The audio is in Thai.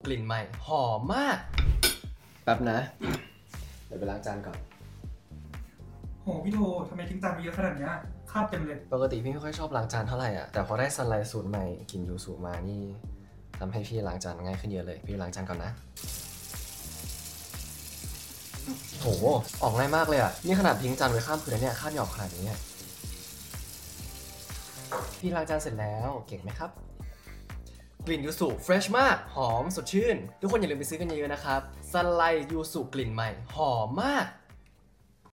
กลิ่นใหม่หอมมากแป๊บนะเดี๋ยวไปล้างจานก่อนโหพี่โททำไมทิ้งจานไปเยอะขนาดนี้คราบเต็มเลยปกติพี่ไม่ค่อยชอบล้างจานเท่าไหร่อ่ะแต่พอได้ซันไลท์สูตรใหม่กลิ่นยูสุมานี่ทำให้พี่ล้างจานง่ายขึ้นเยอะเลยพี่ล้างจานก่อนนะโหออกง่ายมากเลยอ่ะนี่ขนาดทิ้งจานไว้ข้ามคืนแล้วเนี่ยข้ามหยอกขนาดนี้เนี่ยพี่ล้างจานเสร็จแล้วเก่งไหมครับกลิ่นยูสุเฟรชมากหอมสดชื่นทุกคนอย่าลืมไปซื้อกันเยอะๆนะครับซันไลท์ยูสุกลิ่นใหม่หอมมาก